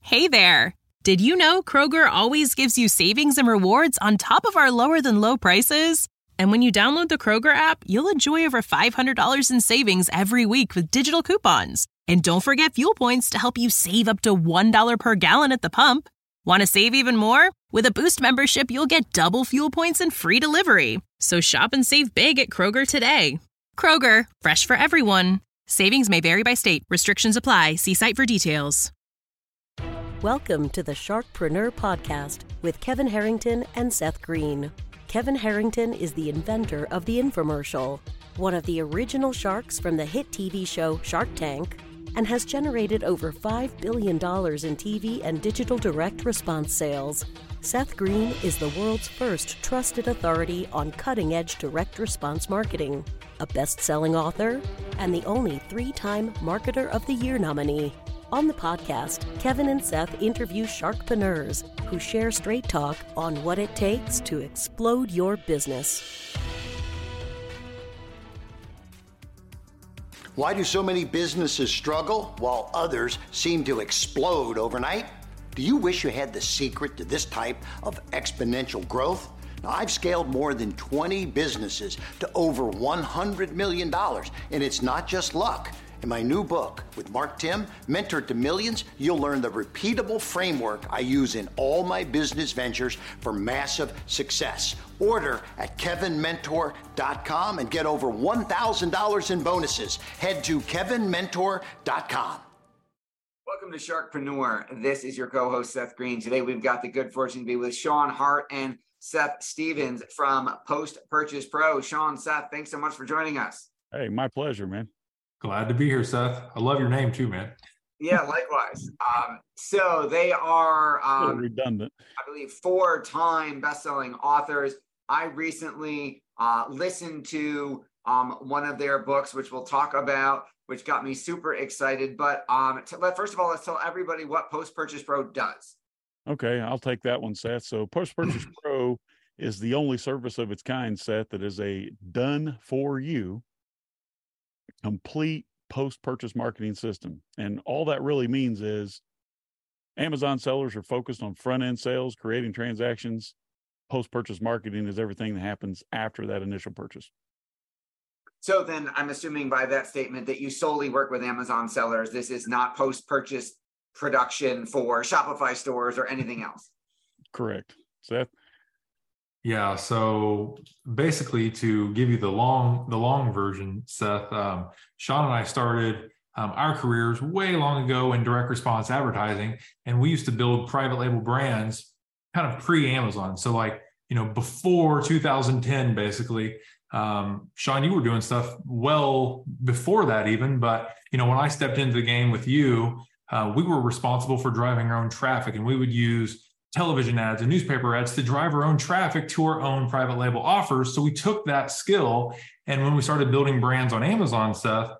Hey there! Did you know Kroger always gives you savings and rewards on top of our lower-than-low prices? And when you download the Kroger app, you'll enjoy over $500 in savings every week with digital coupons. And don't forget fuel points to help you save up to $1 per gallon at the pump. Want to save even more? With a Boost membership, you'll get double fuel points and free delivery. So shop and save big at Kroger today. Kroger, fresh for everyone. Savings may vary by state. Restrictions apply. See site for details. Welcome to the Sharkpreneur Podcast with Kevin Harrington and Seth Green. Kevin Harrington is the inventor of the infomercial, one of the original sharks from the hit TV show Shark Tank, and has generated over $5 billion in TV and digital direct response sales. Seth Green is the world's first trusted authority on cutting-edge direct response marketing, a best-selling author, and the only 3-time Marketer of the Year nominee. On the podcast, Kevin and Seth interview sharkpreneurs who share straight talk on what it takes to explode your business. Why do so many businesses struggle while others seem to explode overnight? Do you wish you had the secret to this type of exponential growth? Now, I've scaled more than 20 businesses to over $100 million, and it's not just luck. In my new book with Mark Tim, Mentor to Millions, you'll learn the repeatable framework I use in all my business ventures for massive success. Order at kevinmentor.com and get over $1,000 in bonuses. Head to kevinmentor.com. Welcome to Sharkpreneur. This is your co-host, Seth Green. Today, we've got the good fortune to be with Sean Hart and Seth Stevens from Post Purchase Pro. Sean, Seth, thanks so much for joining us. Hey, my pleasure, man. Glad to be here, Seth. I love your name too, man. Yeah, likewise. So they are redundant. I believe 4-time best-selling authors. I recently listened to one of their books, which we'll talk about, which got me super excited. But first of all, let's tell everybody what Post Purchase Pro does. Okay, I'll take that one, Seth. So Post Purchase Pro is the only service of its kind, Seth, that is a done-for-you complete post-purchase marketing system. And all that really means is Amazon sellers are focused on front-end sales, creating transactions. Post-purchase marketing is everything that happens after that initial purchase. So then I'm assuming by that statement that you solely work with Amazon sellers. This is not post-purchase production for Shopify stores or anything else. Correct. Seth? Yeah, so basically to give you the long version, Seth, Sean and I started our careers way long ago in direct response advertising, and we used to build private label brands kind of pre-Amazon. So before 2010, basically. Sean, you were doing stuff well before that even, but when I stepped into the game with you, we were responsible for driving our own traffic, and we would use television ads and newspaper ads to drive our own traffic to our own private label offers. So we took that skill, and when we started building brands on Amazon, Seth,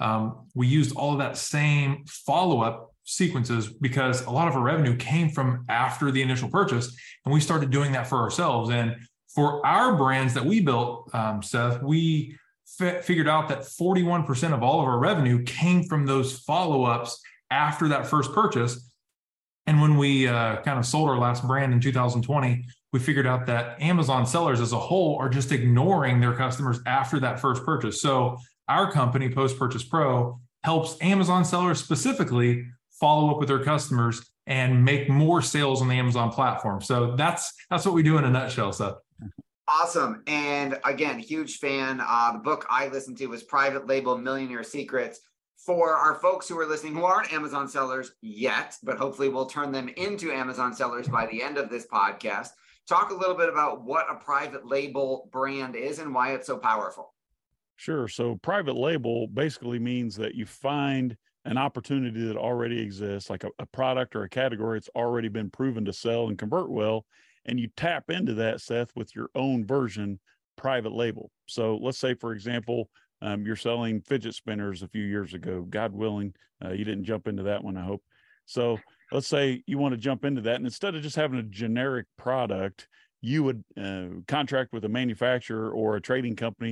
we used all of that same follow-up sequences because a lot of our revenue came from after the initial purchase, and we started doing that for ourselves. And for our brands that we built, Seth, we figured out that 41% of all of our revenue came from those follow-ups after that first purchase. And when we kind of sold our last brand in 2020, we figured out that Amazon sellers as a whole are just ignoring their customers after that first purchase. So our company, Post Purchase Pro, helps Amazon sellers specifically follow up with their customers and make more sales on the Amazon platform. So that's what we do in a nutshell, Seth. Awesome. And again, huge fan. The book I listened to was Private Label Millionaire Secrets. For our folks who are listening who aren't Amazon sellers yet, but hopefully we'll turn them into Amazon sellers by the end of this podcast, talk a little bit about what a private label brand is and why it's so powerful. Sure. So private label basically means that you find an opportunity that already exists, like a product or a category that's already been proven to sell and convert well, and you tap into that, Seth, with your own version private label. So let's say, for example, you're selling fidget spinners a few years ago. God willing, you didn't jump into that one, I hope. So let's say you want to jump into that, and instead of just having a generic product, you would contract with a manufacturer or a trading company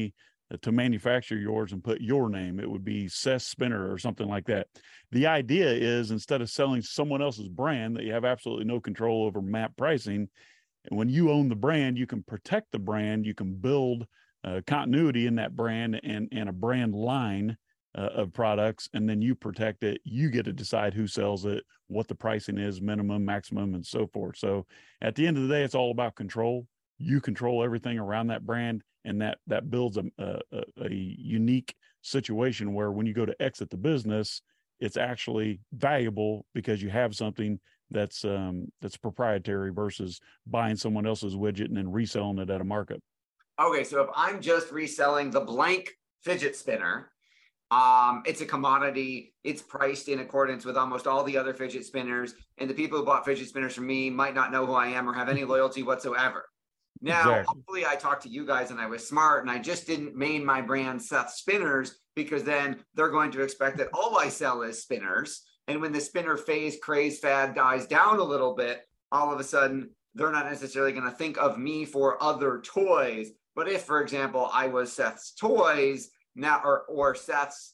to manufacture yours and put your name. It would be Seth Spinner or something like that. The idea is, instead of selling someone else's brand that you have absolutely no control over map pricing, and when you own the brand, you can protect the brand, you can build continuity in that brand and a brand line of products, and then you protect it. You get to decide who sells it, what the pricing is, minimum, maximum, and so forth. So at the end of the day, it's all about control. You control everything around that brand, and that builds a unique situation where when you go to exit the business, it's actually valuable because you have something that's proprietary versus buying someone else's widget and then reselling it at a markup. Okay, so if I'm just reselling the blank fidget spinner, it's a commodity. It's priced in accordance with almost all the other fidget spinners, and the people who bought fidget spinners from me might not know who I am or have any loyalty whatsoever. Now, Exactly. Hopefully I talked to you guys and I was smart and I just didn't name my brand Seth Spinners, because then they're going to expect that all I sell is spinners. And when the spinner phase craze fad dies down a little bit, all of a sudden they're not necessarily going to think of me for other toys. But if, for example, I was Seth's Toys now, or Seth's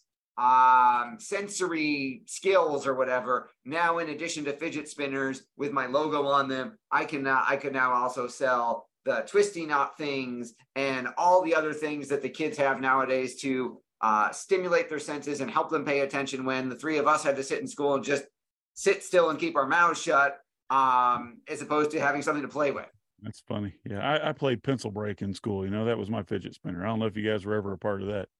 sensory skills or whatever, now in addition to fidget spinners with my logo on them, I could now also sell the twisty knot things and all the other things that the kids have nowadays to stimulate their senses and help them pay attention, when the three of us had to sit in school and just sit still and keep our mouths shut, as opposed to having something to play with. That's funny. Yeah, I played pencil break in school. That was my fidget spinner. I don't know if you guys were ever a part of that.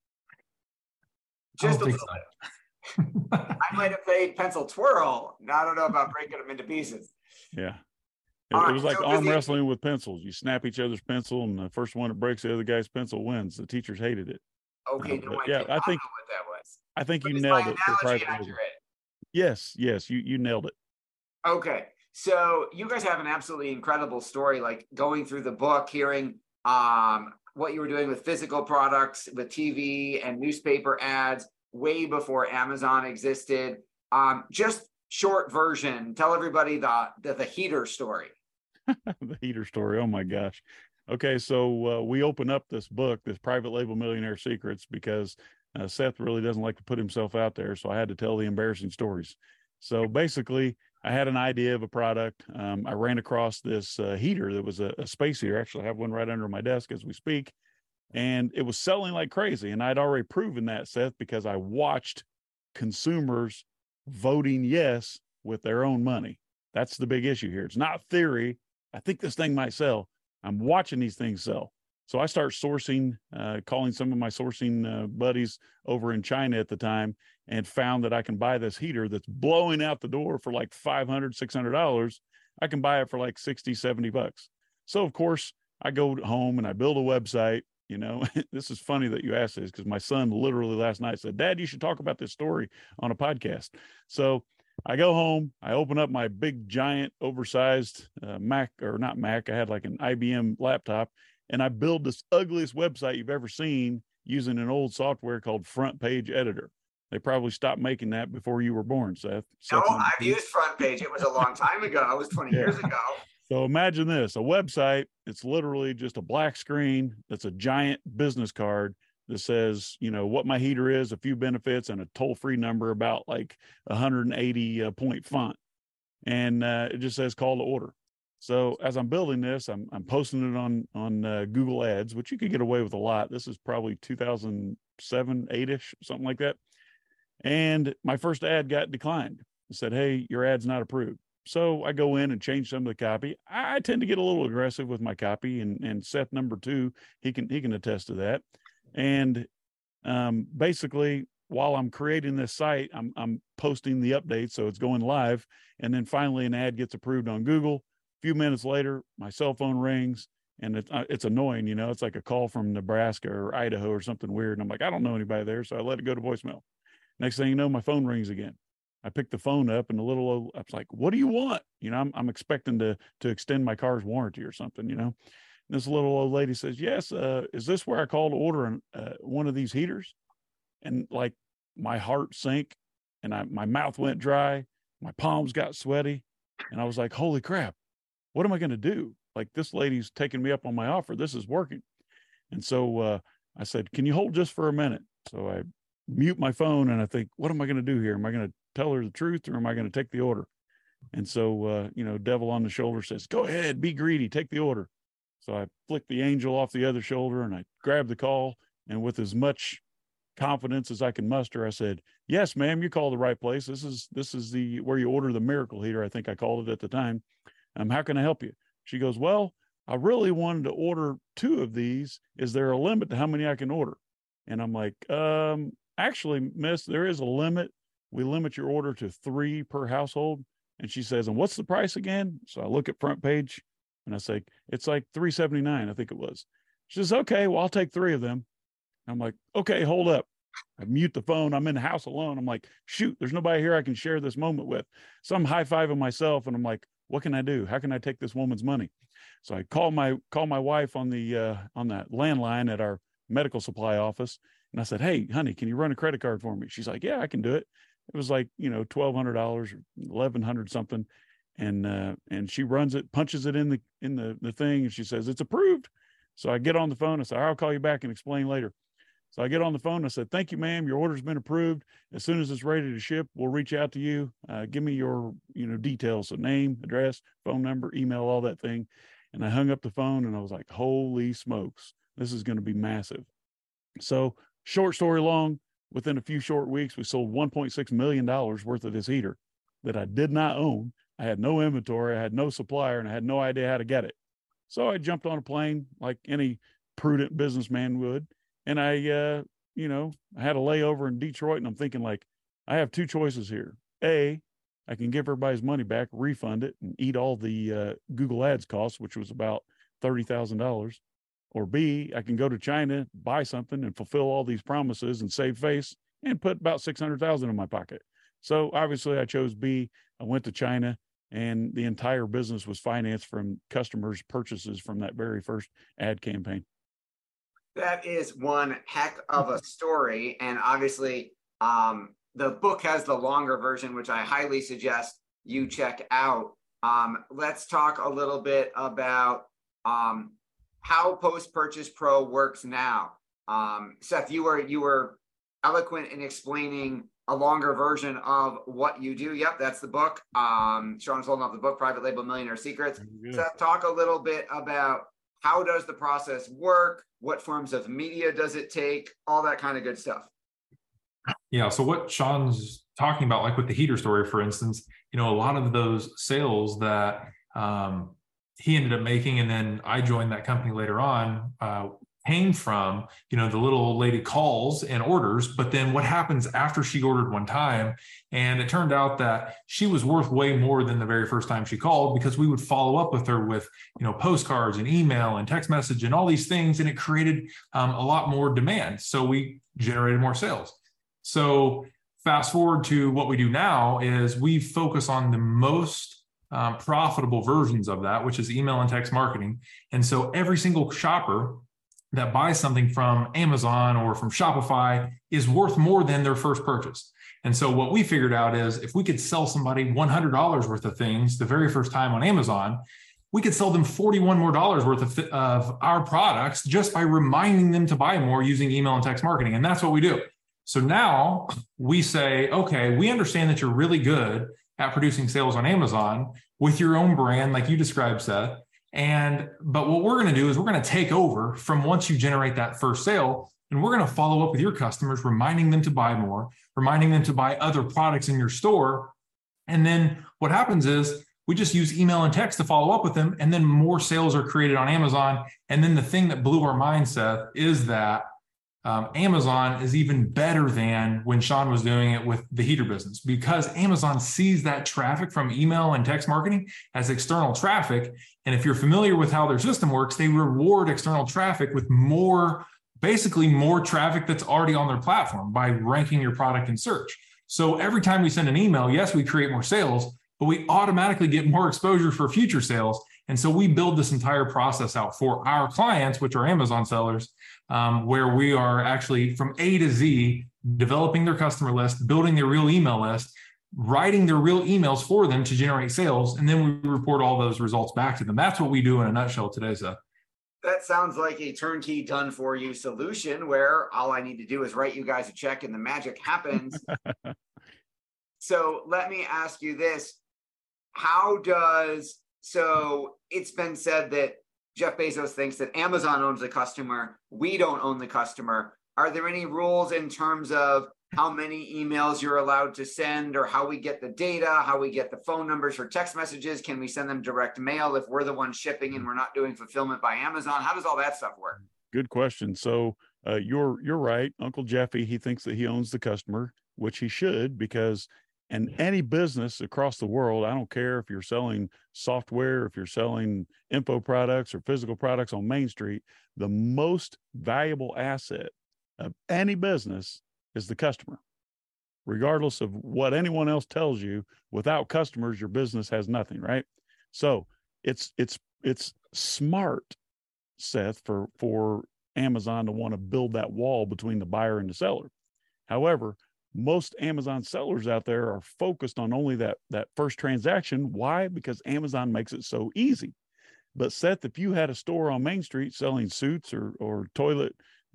Just a little bit. I might have played pencil twirl. I don't know about breaking them into pieces. Yeah. It was like arm wrestling with pencils. You snap each other's pencil, and the first one that breaks the other guy's pencil wins. The teachers hated it. Okay, no, I yeah, think I think know what that was. I think But you is nailed my it. For analogy private label. accurate? Yes, you nailed it. Okay, so you guys have an absolutely incredible story, like going through the book, hearing what you were doing with physical products, with TV and newspaper ads way before Amazon existed. Just short version, tell everybody the heater story. The heater story. Oh my gosh. Okay, so we open up this book, this Private Label Millionaire Secrets, because Seth really doesn't like to put himself out there. So I had to tell the embarrassing stories. So basically, I had an idea of a product. I ran across this heater that was a space heater. Actually, I have one right under my desk as we speak. And it was selling like crazy. And I'd already proven that, Seth, because I watched consumers voting yes with their own money. That's the big issue here. It's not theory. I think this thing might sell. I'm watching these things sell. So I start sourcing, calling some of my sourcing buddies over in China at the time, and found that I can buy this heater that's blowing out the door for like $500, $600. I can buy it for like 60, 70 bucks. So of course I go home and I build a website. This is funny that you asked this, because my son literally last night said, "Dad, you should talk about this story on a podcast." So I go home, I open up my big, giant, oversized Mac, or not Mac, I had like an IBM laptop, and I build this ugliest website you've ever seen using an old software called Front Page Editor. They probably stopped making that before you were born, Seth. No, I've used Front Page. It was a long time ago. It was 20 years ago. So imagine this, a website, it's literally just a black screen that's a giant business card that says, what my heater is, a few benefits, and a toll-free number about like 180 point font. And it just says call to order. So as I'm building this, I'm posting it on Google Ads, which you could get away with a lot. This is probably 2007, 8-ish, something like that. And my first ad got declined. It said, "Hey, your ad's not approved." So I go in and change some of the copy. I tend to get a little aggressive with my copy, and Seth number 2, he can attest to that. And basically, while I'm creating this site, I'm posting the updates, so it's going live. And then finally, an ad gets approved on Google. A few minutes later, my cell phone rings, and it's annoying. It's like a call from Nebraska or Idaho or something weird. And I'm like, I don't know anybody there, so I let it go to voicemail. Next thing you know, my phone rings again. I picked the phone up, and I was like, "What do you want?" I'm expecting to extend my car's warranty or something. And this little old lady says, "Yes, is this where I call to order one of these heaters?" And like my heart sank, and my mouth went dry, my palms got sweaty, and I was like, "Holy crap, what am I going to do? Like, this lady's taking me up on my offer. This is working." And so I said, can you hold just for a minute? So I mute my phone and I think, what am I going to do here? Am I going to tell her the truth, or am I going to take the order? And so, devil on the shoulder says, go ahead, be greedy, take the order. So I flicked the angel off the other shoulder and I grabbed the call, and with as much confidence as I can muster, I said, yes, ma'am, you called the right place. This is the where you order the miracle heater, I think I called it at the time. How can I help you? She goes, well, I really wanted to order 2 of these. Is there a limit to how many I can order? And I'm like, actually, miss, there is a limit. We limit your order to 3 per household. And she says, and what's the price again? So I look at front page and I say, it's like $3.79, I think it was. She says, okay, well, I'll take 3 of them. I'm like, okay, hold up. I mute the phone. I'm in the house alone. I'm like, shoot, there's nobody here I can share this moment with. So I'm high-fiving myself and I'm like, what can I do? How can I take this woman's money? So I call my wife on that landline at our medical supply office. And I said, hey, honey, can you run a credit card for me? She's like, yeah, I can do it. It was like, $1,200 or $1,100 something. And she runs it, punches it in the thing. And she says, it's approved. So I get on the phone. I say, I'll call you back and explain later. So I get on the phone. I said, thank you, ma'am. Your order's been approved. As soon as it's ready to ship, we'll reach out to you. Give me your, details. So name, address, phone number, email, all that thing. And I hung up the phone and I was like, holy smokes, this is going to be massive. So short story long, within a few short weeks, we sold $1.6 million worth of this heater that I did not own. I had no inventory. I had no supplier, and I had no idea how to get it. So I jumped on a plane like any prudent businessman would. And I had a layover in Detroit, and I'm thinking, like, I have 2 choices here. A, I can give everybody's money back, refund it, and eat all the Google Ads costs, which was about $30,000. Or B, I can go to China, buy something, and fulfill all these promises and save face and put about $600,000 in my pocket. So obviously I chose B. I went to China, and the entire business was financed from customers' purchases from that very first ad campaign. That is one heck of a story. And obviously, the book has the longer version, which I highly suggest you check out. Let's talk a little bit about how Post-Purchase Pro works now. Seth, you were eloquent in explaining a longer version of what you do. Yep, that's the book. Sean's holding up the book, Private Label Millionaire Secrets. Seth, talk a little bit about how does the process work? What forms of media does it take? All that kind of good stuff. Yeah. So what Sean's talking about, like with the heater story, for instance, a lot of those sales that he ended up making, and then I joined that company later on, came from, the little old lady calls and orders. But then what happens after she ordered one time, and it turned out that she was worth way more than the very first time she called, because we would follow up with her with, postcards and email and text message and all these things. And it created a lot more demand. So we generated more sales. So fast forward to what we do now is we focus on the most profitable versions of that, which is email and text marketing. And so every single shopper that buys something from Amazon or from Shopify is worth more than their first purchase. And so what we figured out is if we could sell somebody $100 worth of things the very first time on Amazon, we could sell them $41 more worth of our products just by reminding them to buy more using email and text marketing. And that's what we do. So now we say, okay, we understand that you're really good at producing sales on Amazon with your own brand, like you described, Seth. But what we're going to do is we're going to take over from once you generate that first sale, and we're going to follow up with your customers, reminding them to buy more, reminding them to buy other products in your store. And then what happens is we just use email and text to follow up with them, and then more sales are created on Amazon. And then the thing that blew our mind, Seth, is that Amazon is even better than when Sean was doing it with the heater business, because Amazon sees that traffic from email and text marketing as external traffic. And if you're familiar with how their system works, they reward external traffic with basically more traffic that's already on their platform by ranking your product in search. So every time we send an email, yes, we create more sales, but we automatically get more exposure for future sales. And so we build this entire process out for our clients, which are Amazon sellers, where we are actually from A to Z, developing their customer list, building their real email list, writing their real emails for them to generate sales. And then we report all those results back to them. That's what we do in a nutshell today, Seth. That sounds like a turnkey done for you solution where all I need to do is write you guys a check and the magic happens. So let me ask you this. So it's been said that Jeff Bezos thinks that Amazon owns the customer. We don't own the customer. Are there any rules in terms of how many emails you're allowed to send, or how we get the data, how we get the phone numbers for text messages? Can we send them direct mail if we're the one shipping and we're not doing fulfillment by Amazon? How does all that stuff work? Good question. So you're right. Uncle Jeffy, he thinks that he owns the customer, which he should, because in any business across the world, I don't care if you're selling software, if you're selling info products or physical products on Main Street, the most valuable asset of any business is the customer. Regardless of what anyone else tells you, without customers, your business has nothing, right? So it's smart, Seth, for Amazon to want to build that wall between the buyer and the seller. However, most Amazon sellers out there are focused on only that first transaction. Why? Because Amazon makes it so easy. But Seth, if you had a store on Main Street selling suits or toilet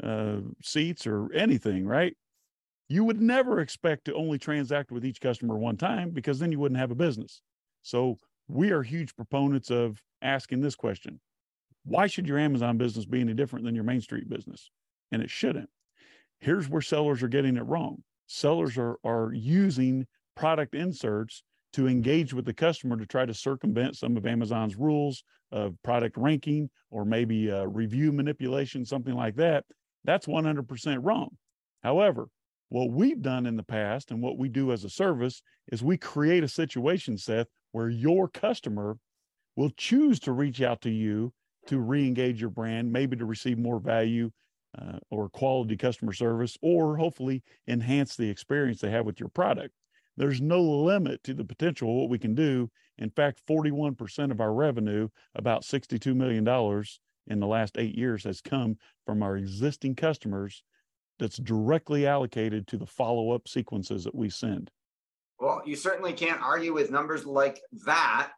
seats or anything, right? You would never expect to only transact with each customer one time, because then you wouldn't have a business. So we are huge proponents of asking this question: why should your Amazon business be any different than your Main Street business? And it shouldn't. Here's where sellers are getting it wrong. Sellers are using product inserts to engage with the customer to try to circumvent some of Amazon's rules of product ranking, or maybe review manipulation, something like that. That's 100% wrong. However, what we've done in the past and what we do as a service is we create a situation, Seth, where your customer will choose to reach out to you to re-engage your brand, maybe to receive more value or quality customer service, or hopefully enhance the experience they have with your product. There's no limit to the potential of what we can do. In fact, 41% of our revenue, about $62 million in the last 8 years, has come from our existing customers, that's directly allocated to the follow-up sequences that we send. Well, you certainly can't argue with numbers like that.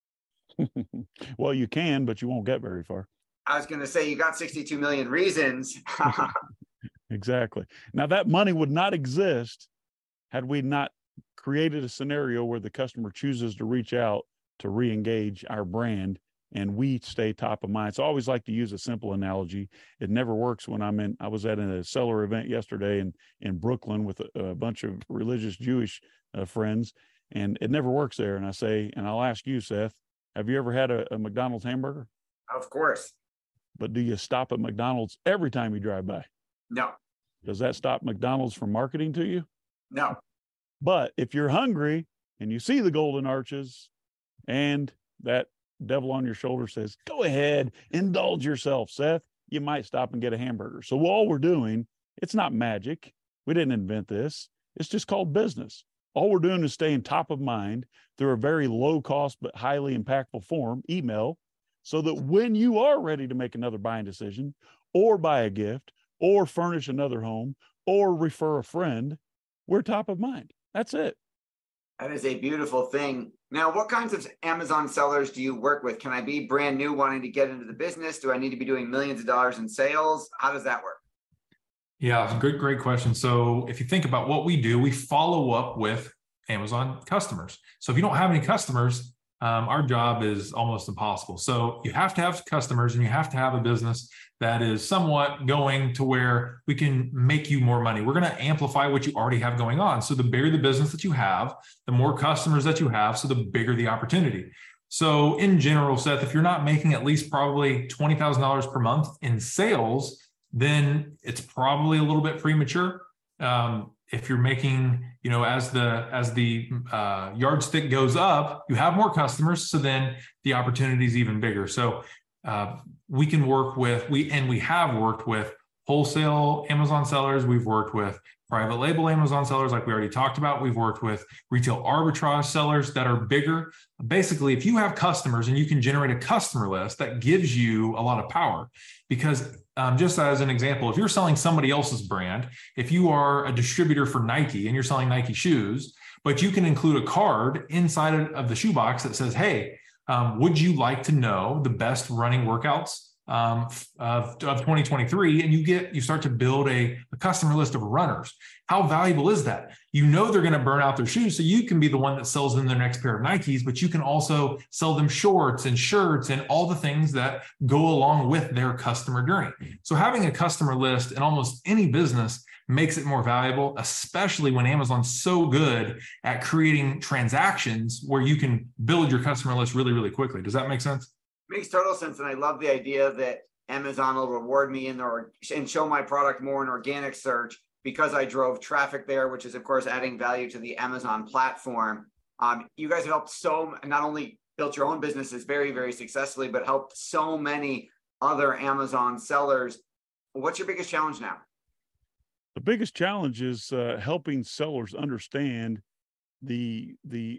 Well, you can, but you won't get very far. I was going to say, you got 62 million reasons. Exactly. Now, that money would not exist had we not created a scenario where the customer chooses to reach out to re-engage our brand, and we stay top of mind. So I always like to use a simple analogy. It never works when I was at a seller event yesterday in Brooklyn with a bunch of religious Jewish friends, and it never works there. And I say, and I'll ask you, Seth, have you ever had a McDonald's hamburger? Of course. But do you stop at McDonald's every time you drive by? No. Does that stop McDonald's from marketing to you? No. But if you're hungry and you see the golden arches and that devil on your shoulder says, go ahead, indulge yourself, Seth, you might stop and get a hamburger. So all we're doing, it's not magic. We didn't invent this. It's just called business. All we're doing is staying top of mind through a very low cost but highly impactful form, email, so that when you are ready to make another buying decision, or buy a gift, or furnish another home, or refer a friend, we're top of mind. That's it. That is a beautiful thing. Now, what kinds of Amazon sellers do you work with? Can I be brand new wanting to get into the business? Do I need to be doing millions of dollars in sales? How does that work? Yeah, great question. So if you think about what we do, we follow up with Amazon customers. So if you don't have any customers, our job is almost impossible. So you have to have customers, and you have to have a business that is somewhat going to where we can make you more money. We're going to amplify what you already have going on. So the bigger the business that you have, the more customers that you have, so the bigger the opportunity. So in general, Seth, if you're not making at least probably $20,000 per month in sales, then it's probably a little bit premature. If you're making, as the yardstick goes up, you have more customers, so then the opportunity is even bigger. So we can work with, we have worked with wholesale Amazon sellers. We've worked with private label Amazon sellers, like we already talked about. We've worked with retail arbitrage sellers that are bigger. Basically, if you have customers and you can generate a customer list, that gives you a lot of power. Because just as an example, if you're selling somebody else's brand, if you are a distributor for Nike and you're selling Nike shoes, but you can include a card inside of the shoebox that says, hey, would you like to know the best running workouts of 2023, and you start to build a customer list of runners. How valuable is that? You know they're going to burn out their shoes, so you can be the one that sells them their next pair of Nikes, but you can also sell them shorts and shirts and all the things that go along with their customer journey. So having a customer list in almost any business makes it more valuable, especially when Amazon's so good at creating transactions where you can build your customer list really, really quickly. Does that make sense? Makes total sense. And I love the idea that Amazon will reward me and show my product more in organic search because I drove traffic there, which is, of course, adding value to the Amazon platform. You guys have helped not only built your own businesses very, very successfully, but helped so many other Amazon sellers. What's your biggest challenge now? The biggest challenge is helping sellers understand the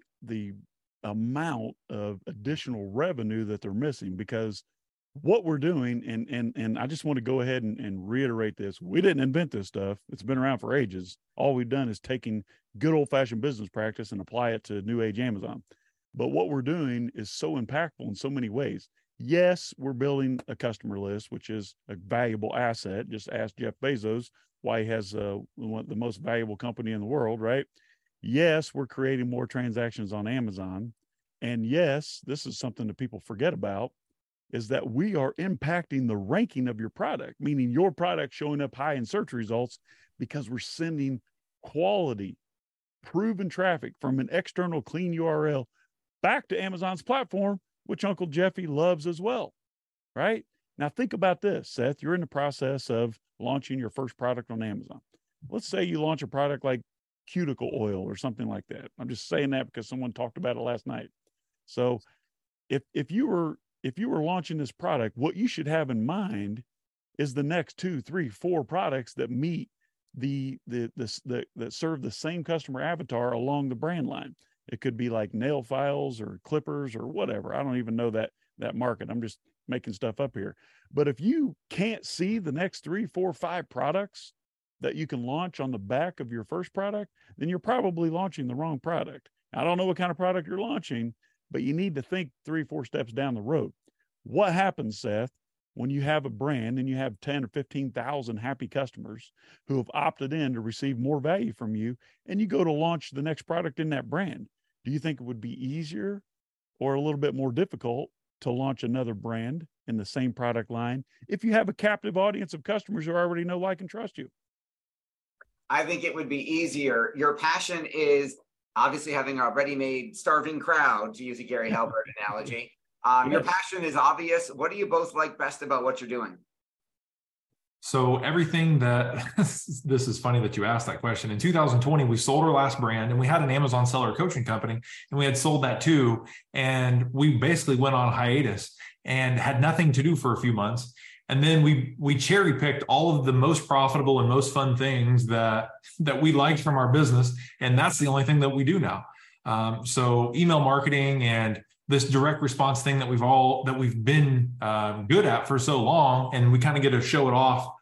amount of additional revenue that they're missing, because what we're doing, and I just want to go ahead and reiterate this. We didn't invent this stuff. It's been around for ages. All we've done is taking good old-fashioned business practice and apply it to new age Amazon. But what we're doing is so impactful in so many ways. Yes, we're building a customer list, which is a valuable asset. Just ask Jeff Bezos why he has the most valuable company in the world, right? Yes, we're creating more transactions on Amazon. And yes, this is something that people forget about, is that we are impacting the ranking of your product, meaning your product showing up high in search results because we're sending quality, proven traffic from an external clean URL back to Amazon's platform, which Uncle Jeffy loves as well, right? Now think about this, Seth. You're in the process of launching your first product on Amazon. Let's say you launch a product like cuticle oil or something like that. I'm just saying that because someone talked about it last night. So if you were launching this product, what you should have in mind is the next 2, 3, 4 products that meet that serve the same customer avatar along the brand line. It could be like nail files or clippers or whatever. I don't even know that market. I'm just making stuff up here. But if you can't see the next 3, 4, 5 products that you can launch on the back of your first product, then you're probably launching the wrong product. I don't know what kind of product you're launching, but you need to think 3, 4 steps down the road. What happens, Seth, when you have a brand and you have 10 or 15,000 happy customers who have opted in to receive more value from you, and you go to launch the next product in that brand? Do you think it would be easier or a little bit more difficult to launch another brand in the same product line if you have a captive audience of customers who already know, like, and trust you? I think it would be easier. Your passion is obviously having a ready-made starving crowd, to use a Gary Halbert analogy. Your passion is obvious. What do you both like best about what you're doing? So everything that, this is funny that you asked that question. In 2020, we sold our last brand, and we had an Amazon seller coaching company, and we had sold that too. And we basically went on hiatus and had nothing to do for a few months. And then we cherry picked all of the most profitable and most fun things that we liked from our business. And that's the only thing that we do now. So email marketing and this direct response thing that we've been good at for so long, and we kind of get to show it off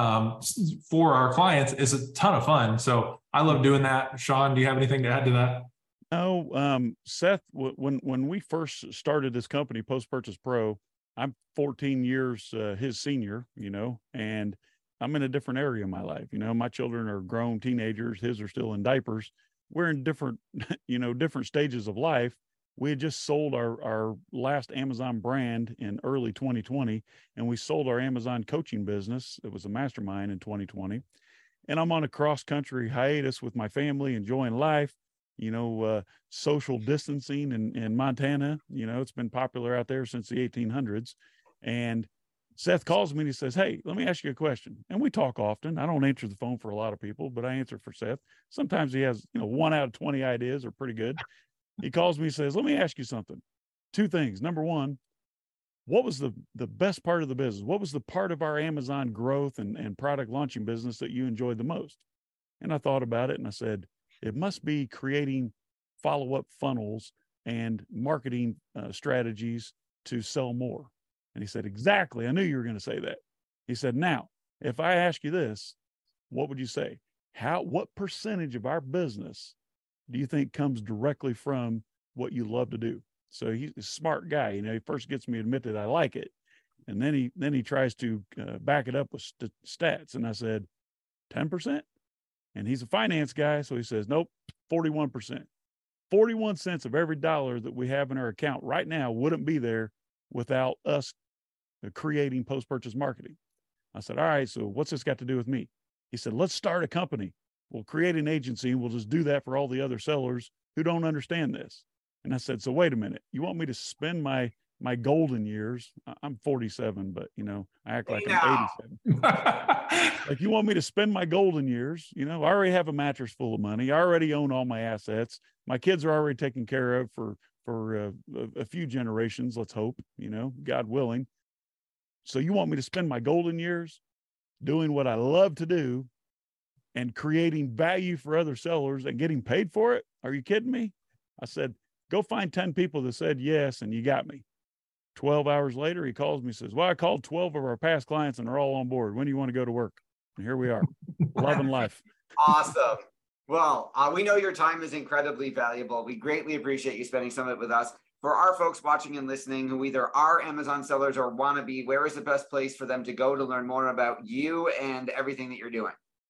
for our clients, is a ton of fun. So I love doing that. Sean, do you have anything to add to that? No, Seth, when we first started this company, Post Purchase Pro, I'm 14 years his senior, and I'm in a different area of my life. My children are grown teenagers. His are still in diapers. We're in different, different stages of life. We had just sold our last Amazon brand in early 2020, and we sold our Amazon coaching business. It was a mastermind in 2020. And I'm on a cross-country hiatus with my family, enjoying life, social distancing in Montana. It's been popular out there since the 1800s. And Seth calls me and he says, "Hey, let me ask you a question." And we talk often. I don't answer the phone for a lot of people, but I answer for Seth. Sometimes he has, 1 out of 20 ideas are pretty good. He calls me and says, "Let me ask you something. 2 things. Number 1, what was the best part of the business? What was the part of our Amazon growth and product launching business that you enjoyed the most?" And I thought about it and I said, it must be creating follow-up funnels and marketing strategies to sell more. And he said, "Exactly. I knew you were going to say that." He said, "Now, if I ask you this, what would you say? What percentage of our business do you think comes directly from what you love to do?" So he's a smart guy. He first gets me to admit that I like it. And then he tries to back it up with stats. And I said, 10%? And he's a finance guy. So he says, nope, 41%. 41 cents of every dollar that we have in our account right now wouldn't be there without us creating post-purchase marketing. I said, all right, so what's this got to do with me? He said, let's start a company. We'll create an agency and we'll just do that for all the other sellers who don't understand this. And I said, so wait a minute, you want me to spend my golden years? I'm 47, but I act like I'm 87. Like, you want me to spend my golden years? I already have a mattress full of money. I already own all my assets. My kids are already taken care of for a few generations, let's hope, God willing. So you want me to spend my golden years doing what I love to do and creating value for other sellers and getting paid for it? Are you kidding me? I said, go find 10 people that said yes, and you got me. 12 hours later, he calls me and says, well, I called 12 of our past clients and they're all on board. When do you want to go to work? And here we are, loving life. Awesome. Well, we know your time is incredibly valuable. We greatly appreciate you spending some of it with us. For our folks watching and listening who either are Amazon sellers or want to be, where is the best place for them to go to learn more about you and everything that you're doing?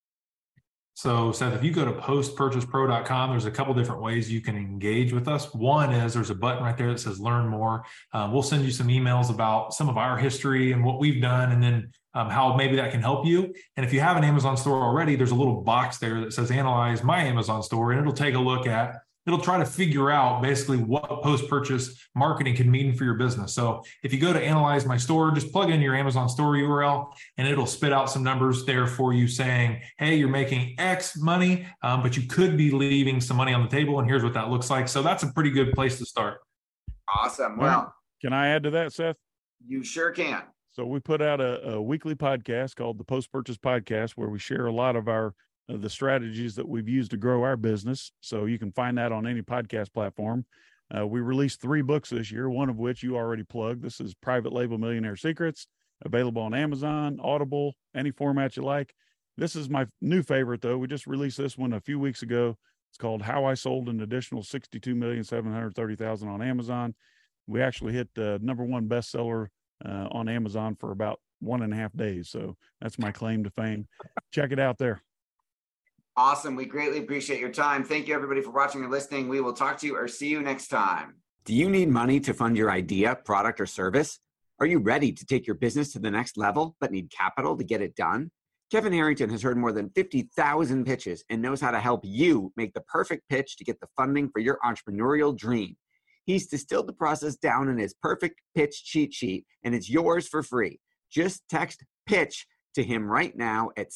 So, Seth, if you go to postpurchasepro.com, there's a couple different ways you can engage with us. One is there's a button right there that says learn more. We'll send you some emails about some of our history and what we've done, and then how maybe that can help you. And if you have an Amazon store already, there's a little box there that says analyze my Amazon store, and it'll try to figure out basically what post-purchase marketing can mean for your business. So if you go to analyze my store, just plug in your Amazon store URL and it'll spit out some numbers there for you saying, hey, you're making X money, but you could be leaving some money on the table, and here's what that looks like. So that's a pretty good place to start. Awesome. Well, can I add to that, Seth? You sure can. So we put out a weekly podcast called the Post-Purchase Podcast, where we share a lot of the strategies that we've used to grow our business. So you can find that on any podcast platform. We released 3 books this year, one of which you already plugged. This is Private Label Millionaire Secrets, available on Amazon, Audible, any format you like. This is my new favorite, though. We just released this one a few weeks ago. It's called How I Sold an Additional $62,730,000 on Amazon. We actually hit the #1 bestseller on Amazon for about 1.5 days. So that's my claim to fame. Check it out there. Awesome. We greatly appreciate your time. Thank you, everybody, for watching and listening. We will talk to you or see you next time. Do you need money to fund your idea, product, or service? Are you ready to take your business to the next level, but need capital to get it done? Kevin Harrington has heard more than 50,000 pitches and knows how to help you make the perfect pitch to get the funding for your entrepreneurial dream. He's distilled the process down in his perfect pitch cheat sheet, and it's yours for free. Just text PITCH to him right now at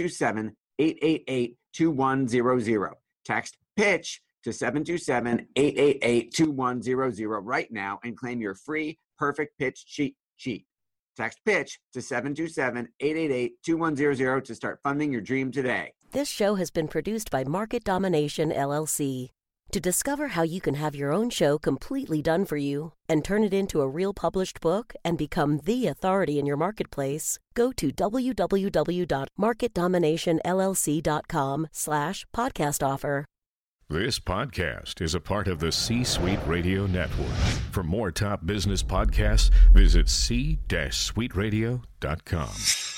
727-888-2100. Text PITCH to 727-888-2100 right now and claim your free perfect pitch cheat sheet. Text PITCH to 727-888-2100 to start funding your dream today. This show has been produced by Market Domination, LLC. To discover how you can have your own show completely done for you and turn it into a real published book and become the authority in your marketplace, go to www.marketdominationllc.com/podcast offer. This podcast is a part of the C-Suite Radio Network. For more top business podcasts, visit c-suiteradio.com.